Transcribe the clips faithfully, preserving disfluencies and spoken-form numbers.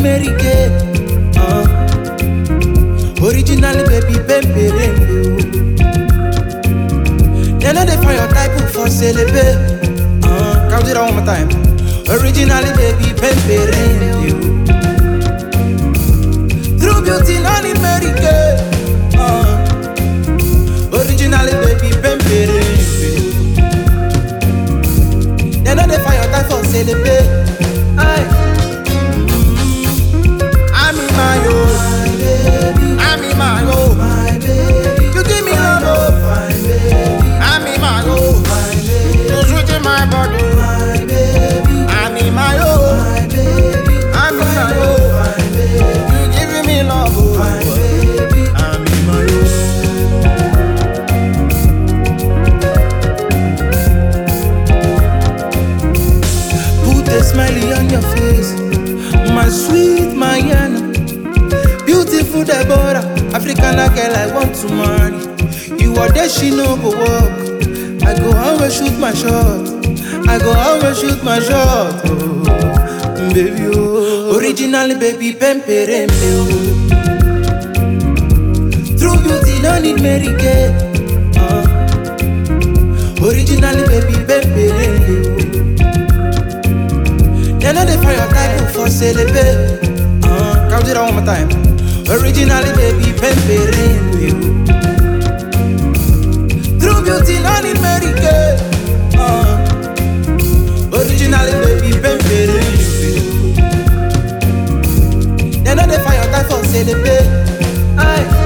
America. Uh. Originally, baby, baby, baby. They know they find your type for celebrate. Uh. Count it out one more time. Originally, baby, baby, baby. True beauty, not in America. Uh. Originally, baby, baby, baby. They know they find your type for celebrate. Aye. I'm in my own, my baby. I'm in my own, my baby. You give me love, oh, my baby. I'm in my own, my baby. You sweet in my body, my baby. I'm in my own, my baby. I'm in my own, my baby. You giving me love, oh, my baby. I'm in my own. Put a smiley on your face, my sweet Mariana. Beautiful Deborah, African girl I want to marry. You are there, she no go walk. I go always shoot my shot. I go always shoot my shot. Oh, baby, oh. Originally, baby, pempe rempe, oh. True beauty, no need Mary Kay. Uh. Originally, baby, pempe rempe, oh. They know they find your type for celebrate. Uh. Count it out one more time. Originally, baby, pempe rempe. True beauty, not in America. Uh. Originally, baby, pempe rempe. They know they find your type for celebrate. Aye.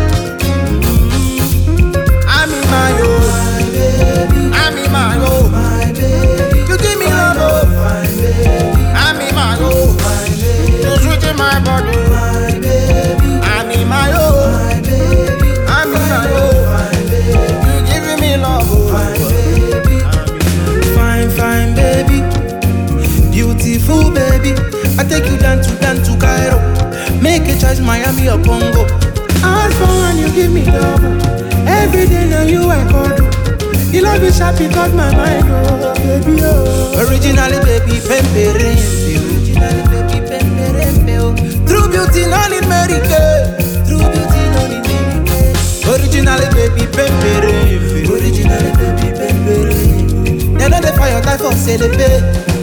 I'm in my own, my baby. I'm in my own, my baby. You give me love, oh, my baby. I'm in my own, my baby. You sweet in my body, my baby. I'm in my own, my baby. I'm in my own, my baby. You giving me love, oh, my baby. Fine, fine, baby. Beautiful, baby. I take you down to down to Cairo. Make a choice, Miami or Congo. Ask for one, you give me double. Every day now you I call you. You love you sharp, you got my mind, oh, baby, oh. Originally, baby, pempe rempe. Originally, baby, pempe rempe, oh. True beauty, not in America. True beauty, not in America. Originally, baby, pempe rempe. Originally, baby, pempe rempe. They know they find your type for celebrate.